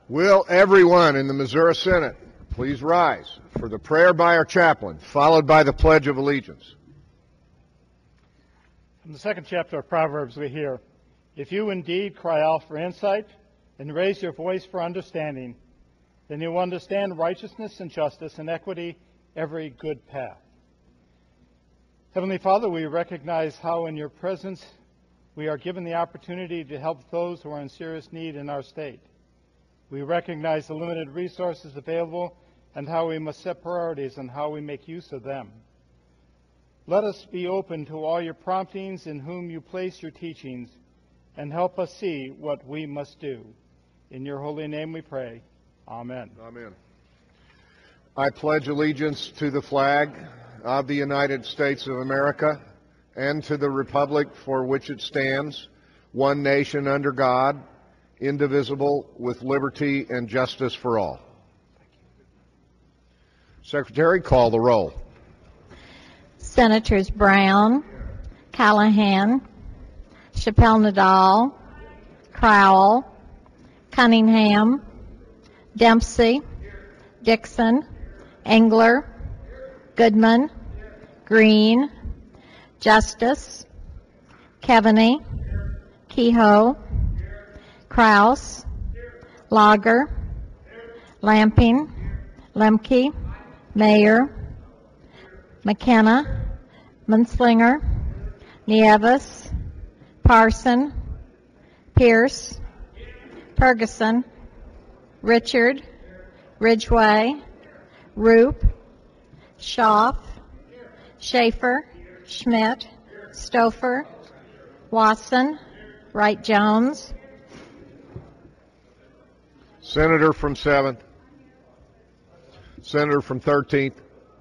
Will everyone in the Missouri Senate please rise for the prayer by our chaplain, followed by the Pledge of Allegiance. From the second chapter of Proverbs we hear, "If you indeed cry out for insight and raise your voice for understanding, then you will understand righteousness and justice and equity, every good path." Heavenly Father, we recognize how in your presence we are given the opportunity to help those who are in serious need in our state. We recognize the limited resources available and how we must set priorities and how we make use of them. Let us be open to all your promptings in whom you place your teachings, and help us see what we must do. In your holy name we pray. Amen. Amen. I pledge allegiance to the flag of the United States of America and to the republic for which it stands, one nation under God, indivisible, with liberty and justice for all. Secretary, call the roll. Senators Brown, Callahan, Chappelle-Nadal, Crowell, Cunningham, Dempsey, Dixon, Engler, Goodman, Green, Justice, Keaveney, Kehoe, Kraus, Lager, Lamping, Lemke, Mayer, McKenna, Munslinger, Nieves, Parson, Pierce, Ferguson, Richard, Ridgway, Roop, Schaaf, Schaefer, Schmidt, Stouffer, Watson, Wright-Jones. Senator from 7th. Senator from 13th.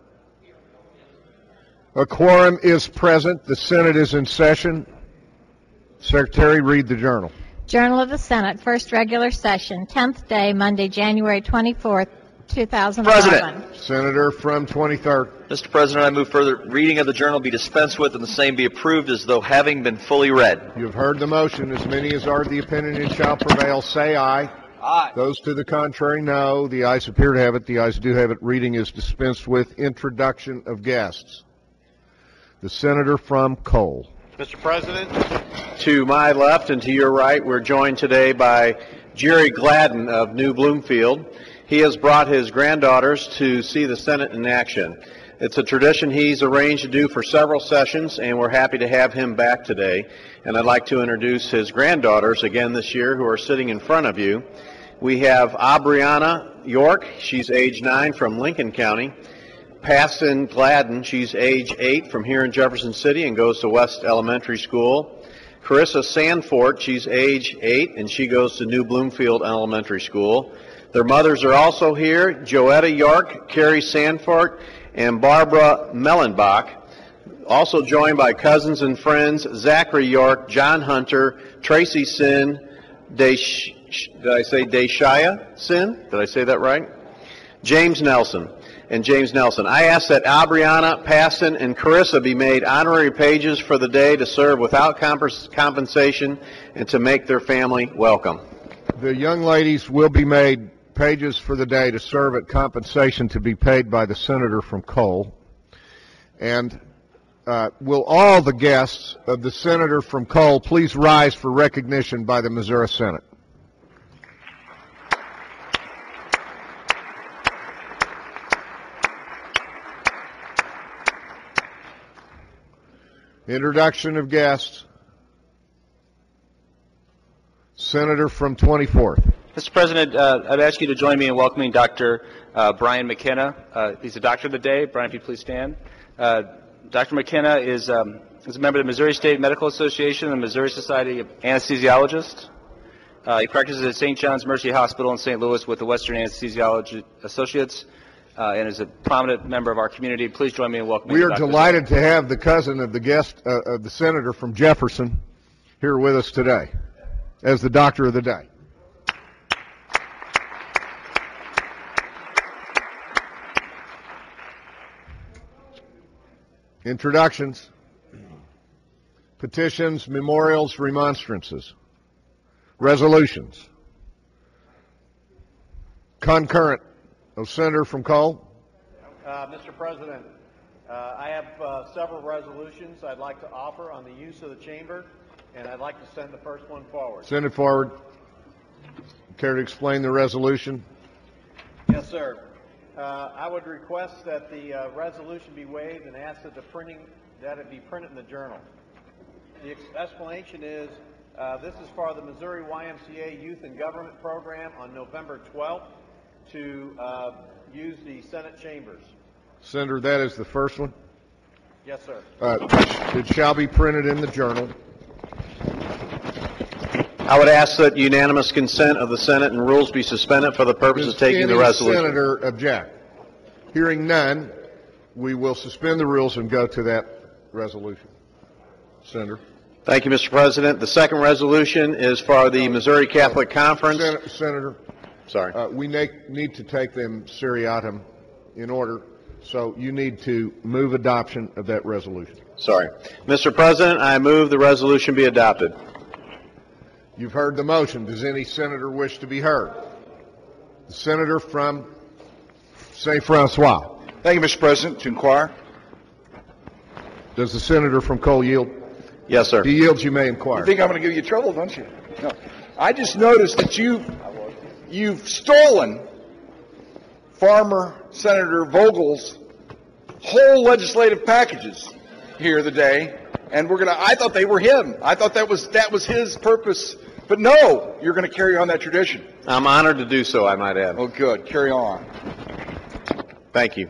A quorum is present. The Senate is in session. Secretary, read the journal. Journal of the Senate, first regular session, 10th day, Monday, January 24th, 2011. President. Senator from 23rd. Mr. President, I move further reading of the journal be dispensed with and the same be approved as though having been fully read. You have heard the motion. As many as are the opinion and shall prevail, say aye. Aye. Those to the contrary, no. The ayes appear to have it. The ayes do have it. Reading is dispensed with. Introduction of guests. The Senator from Cole. Mr. President, to my left and to your right, we're joined today by Jerry Gladden of New Bloomfield. He has brought his granddaughters to see the Senate in action. It's a tradition he's arranged to do for several sessions, and we're happy to have him back today. And I'd like to introduce his granddaughters again this year who are sitting in front of you. We have Aubriana York, she's age 9 from Lincoln County. Paston Gladden, she's age 8 from here in Jefferson City and goes to West Elementary School. Carissa Sandfort, she's age 8 and she goes to New Bloomfield Elementary School. Their mothers are also here, Joetta York, Carrie Sandfort, and Barbara Mellenbach. Also joined by cousins and friends, Zachary York, John Hunter, Tracy Sin, did I say Deshaya Sin? Did I say that right? James Nelson. And James Nelson. I ask that Aubriana, Paston, and Carissa be made honorary pages for the day to serve without compensation and to make their family welcome. The young ladies will be made pages for the day to serve at compensation to be paid by the Senator from Cole. And will all the guests of the Senator from Cole please rise for recognition by the Missouri Senate? Introduction of guests. Senator from 24th. Mr. President, I'd ask you to join me in welcoming Dr. Brian McKenna. He's a doctor of the day. Brian, if you please stand. Dr. McKenna is a member of the Missouri State Medical Association and the Missouri Society of Anesthesiologists. He practices at St. John's Mercy Hospital in St. Louis with the Western Anesthesiology Associates. And is a prominent member of our community. Please join me in welcoming We are Dr. delighted to have the cousin of the guest, of the Senator from Jefferson, here with us today as the Doctor of the Day. Introductions, petitions, memorials, remonstrances, resolutions. Concurrent. A senator from Cole. Mr. President, I have several resolutions I'd like to offer on the use of the chamber, and I'd like to send the first one forward. Send it forward. Care to explain the resolution? Yes, sir. I would request that the resolution be waived and ask that it be printed in the Journal. The explanation is this is for the Missouri YMCA Youth and Government Program on November 12th to use the Senate chambers. Senator, that is the first one. Yes, sir. It shall be printed in the Journal. I would ask that unanimous consent of the Senate and rules be suspended for the purpose of taking the resolution. Does any senator object? Hearing none, we will suspend the rules and go to that resolution. Senator. Thank you, Mr. President. The second resolution is for the Missouri Catholic Conference. Senator. Sorry. We need to take them seriatim in order, so you need to move adoption of that resolution. Sorry. Mr. President, I move the resolution be adopted. You've heard the motion. Does any senator wish to be heard? The senator from St. Francois. Thank you, Mr. President. To inquire. Does the senator from Cole yield? Yes, sir. He yields. You may inquire. You think I'm going to give you trouble, don't you? No. I just noticed that you've stolen former Senator Vogel's whole legislative packages here today, and I thought they were him. I thought that was his purpose, but no, you're going to carry on that tradition. I'm honored to do so, I might add. Oh, good. Carry on. Thank you.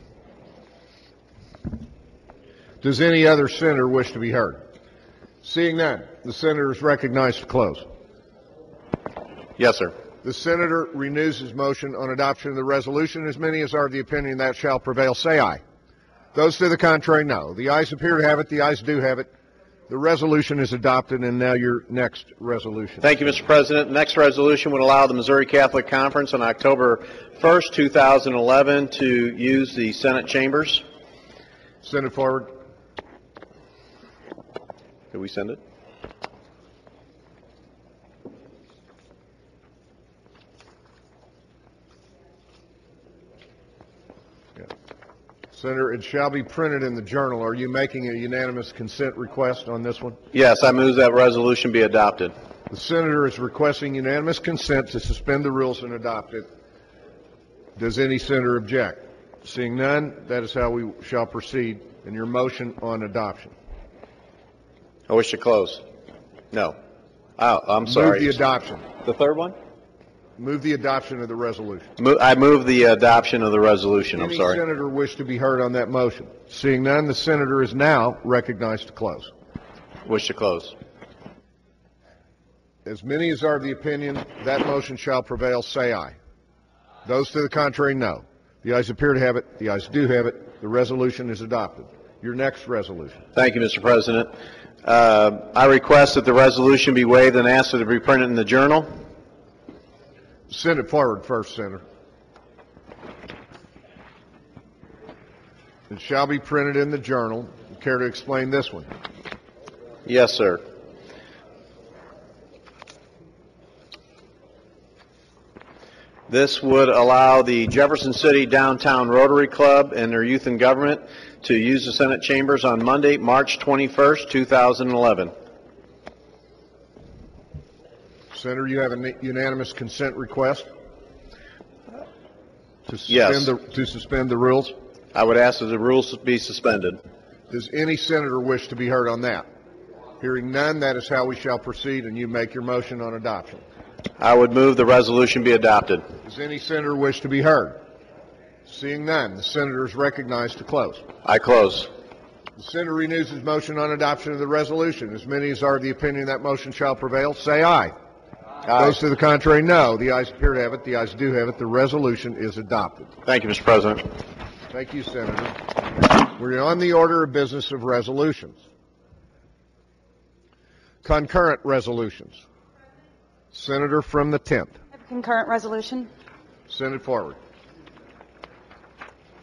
Does any other senator wish to be heard? Seeing none, the senator is recognized to close. Yes, sir. The senator renews his motion on adoption of the resolution. As many as are of the opinion that shall prevail, say aye. Those to the contrary, no. The ayes appear to have it. The ayes do have it. The resolution is adopted, and now your next resolution. Thank you, Mr. President. The next resolution would allow the Missouri Catholic Conference on October 1st, 2011 to use the Senate chambers. Send it forward. Did we send it? Senator, it shall be printed in the Journal. Are you making a unanimous consent request on this one? Yes, I move that resolution be adopted. The senator is requesting unanimous consent to suspend the rules and adopt it. Does any senator object? Seeing none, that is how we shall proceed in your motion on adoption. I wish to close. No. Oh, I'm sorry. Move the adoption. The third one? Move the adoption of the resolution. I move the adoption of the resolution. I'm sorry. Any senator wish to be heard on that motion? Seeing none, the senator is now recognized to close. Wish to close. As many as are of the opinion that motion shall prevail, say aye. Those to the contrary, no. The ayes appear to have it. The ayes do have it. The resolution is adopted. Your next resolution. Thank you, Mr. President. I request that the resolution be waived and asked that it be printed in the Journal. Send it forward first, Senator. It shall be printed in the Journal. You care to explain this one? Yes, sir. This would allow the Jefferson City Downtown Rotary Club and their youth and government to use the Senate chambers on Monday, March 21st, 2011. Senator, you have a unanimous consent request to suspend the rules? I would ask that the rules be suspended. Does any senator wish to be heard on that? Hearing none, that is how we shall proceed, and you make your motion on adoption. I would move the resolution be adopted. Does any senator wish to be heard? Seeing none, the senator is recognized to close. I close. The senator renews his motion on adoption of the resolution. As many as are of the opinion that motion shall prevail, say aye. Aye. Those to the contrary, no. The ayes appear to have it. The ayes do have it. The resolution is adopted. Thank you, Mr. President. Thank you, Senator. We're on the order of business of resolutions. Concurrent resolutions. Senator from the 10th. Concurrent resolution. Send it forward.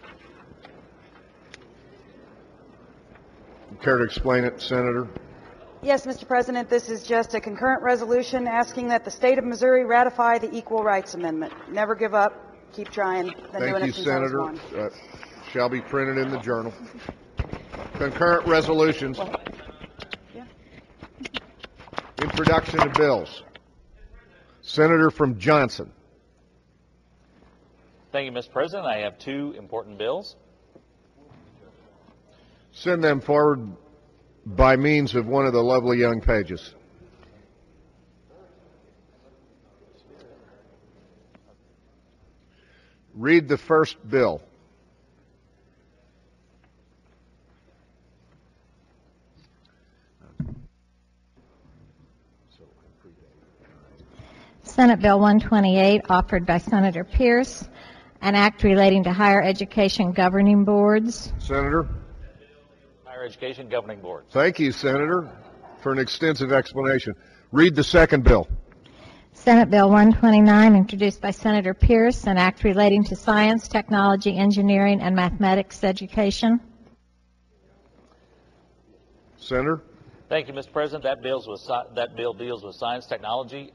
You care to explain it, Senator? Yes, Mr. President, this is just a concurrent resolution asking that the state of Missouri ratify the Equal Rights Amendment. Never give up. Keep trying. Been doing Thank you, it since I was Senator. one. Shall be printed in the journal. Concurrent resolutions. Yeah. Introduction of bills. Senator from Johnson. Thank you, Mr. President. I have two important bills. Send them forward by means of one of the lovely young pages. Read the first bill. Senate Bill 128, offered by Senator Pierce, an act relating to higher education governing boards. Senator? Higher Education Governing Board. Thank you, Senator, for an extensive explanation. Read the second bill. Senate Bill 129, introduced by Senator Pierce, an act relating to science, technology, engineering, and mathematics education. Senator? Thank you, Mr. President. That bill deals with science, technology,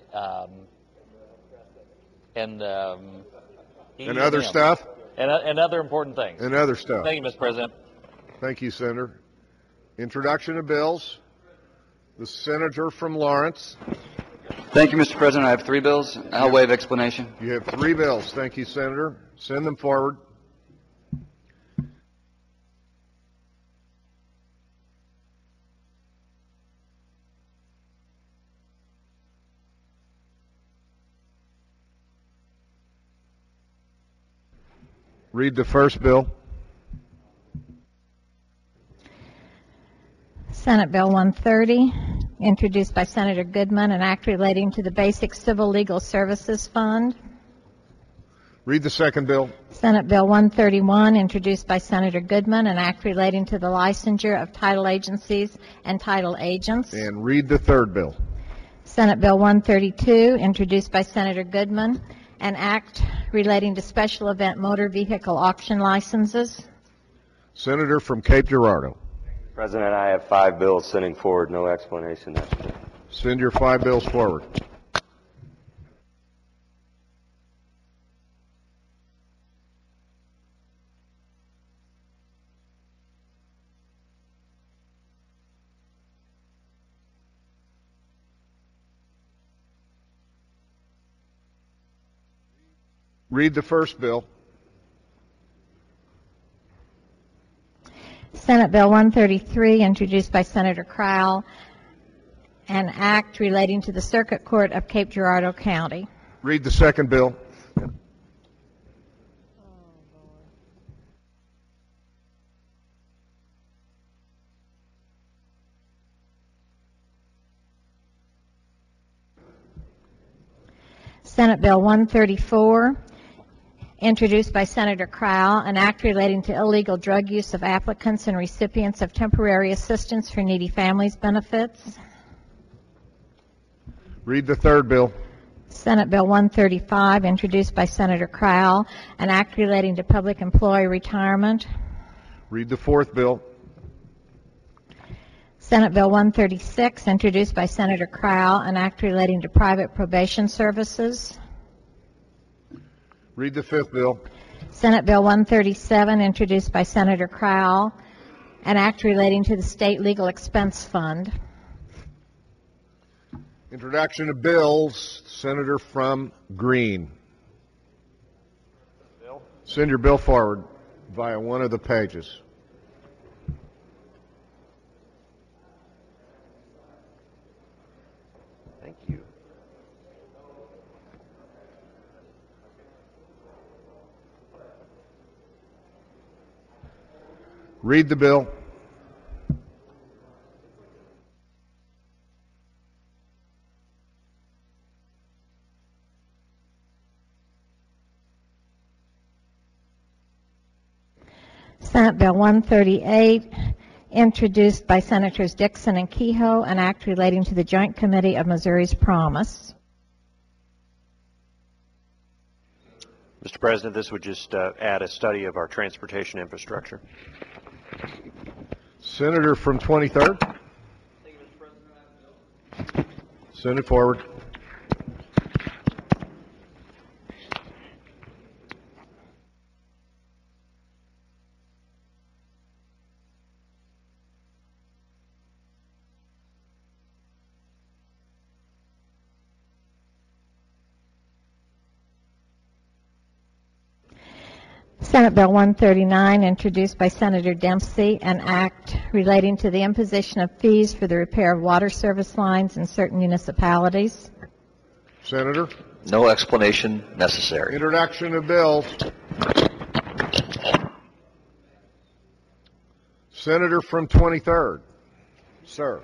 and other stuff? And other important things. And other stuff. Thank you, Mr. President. Thank you, Senator. Introduction of bills. The Senator from Lawrence. Thank you, Mr. President. I have three bills. I'll waive explanation. You have three bills. Thank you, Senator. Send them forward. Read the first bill. Senate Bill 130, introduced by Senator Goodman, an act relating to the Basic Civil Legal Services Fund. Read the second bill. Senate Bill 131, introduced by Senator Goodman, an act relating to the licensure of title agencies and title agents. And read the third bill. Senate Bill 132, introduced by Senator Goodman, an act relating to special event motor vehicle auction licenses. Senator from Cape Girardeau. President, I have five bills sending forward. No explanation necessary. Send your five bills forward. Read the first bill. Senate Bill 133, introduced by Senator Crowell, an act relating to the Circuit Court of Cape Girardeau County. Read the second bill. Senate Bill 134, introduced by Senator Crowell, an act relating to illegal drug use of applicants and recipients of temporary assistance for needy families benefits. Read the third bill. Senate Bill 135, introduced by Senator Crowell, an act relating to public employee retirement. Read the fourth bill. Senate Bill 136, introduced by Senator Crowell, an act relating to private probation services. Read the fifth bill. Senate Bill 137, introduced by Senator Crowell, an act relating to the State Legal Expense Fund. Introduction of bills. Senator from Green. Send your bill forward via one of the pages. Thank you. Read the bill. Senate Bill 138, introduced by Senators Dixon and Kehoe, an act relating to the Joint Committee of Missouri's Promise. Mr. President, this would just add a study of our transportation infrastructure. Senator from 23rd. Thank you, Mr. President. I Send it forward. Senate Bill 139, introduced by Senator Dempsey, an act relating to the imposition of fees for the repair of water service lines in certain municipalities. Senator? No explanation necessary. Introduction of bills. Senator from 23rd. Sir.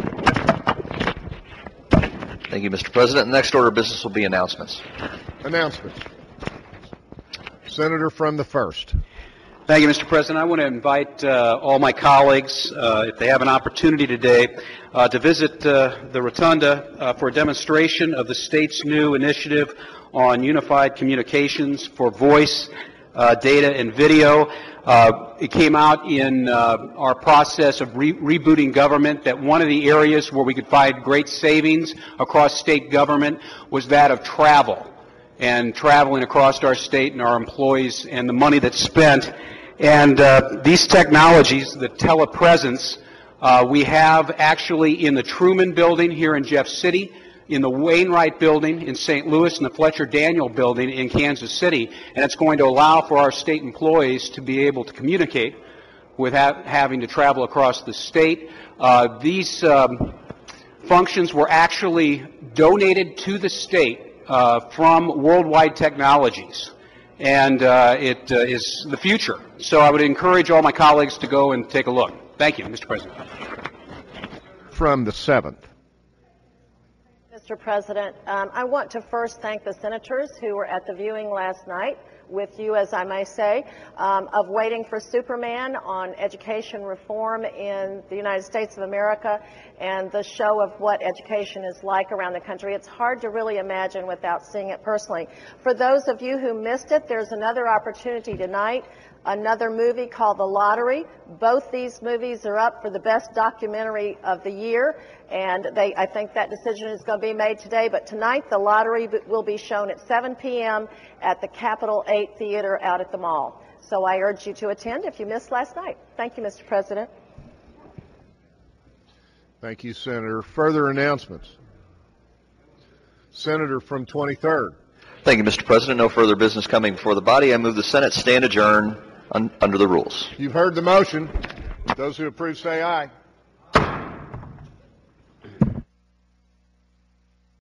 Thank you, Mr. President. The next order of business will be announcements. Announcements. Senator from the 1st. Thank you, Mr. President. I want to invite all my colleagues, if they have an opportunity today, to visit the Rotunda for a demonstration of the state's new initiative on unified communications for voice, data, and video. It came out in our process of rebooting government that one of the areas where we could find great savings across state government was that of travel, and traveling across our state and our employees and the money that's spent. And these technologies, the telepresence, we have actually in the Truman Building here in Jeff City, in the Wainwright Building in St. Louis, and the Fletcher Daniel Building in Kansas City. And it's going to allow for our state employees to be able to communicate without having to travel across the state. These functions were actually donated to the state from Worldwide Technologies, and it is the future. So I would encourage all my colleagues to go and take a look. Thank you, Mr. President. From the 7th. Mr. President, I want to first thank the senators who were at the viewing last night with you, as I may say, of Waiting for Superman on education reform in the United States of America and the show of what education is like around the country. It's hard to really imagine without seeing it personally. For those of you who missed it, there's another opportunity tonight, another movie called The Lottery. Both these movies are up for the best documentary of the year, and I think that decision is going to be made today. But tonight, The Lottery will be shown at 7 p.m. at the Capitol 8 Theater out at the mall. So I urge you to attend if you missed last night. Thank you, Mr. President. Thank you, Senator. Further announcements. Senator from 23rd. Thank you, Mr. President. No further business coming before the body. I move the Senate stand adjourned under the rules. You've heard the motion. Those who approve say aye.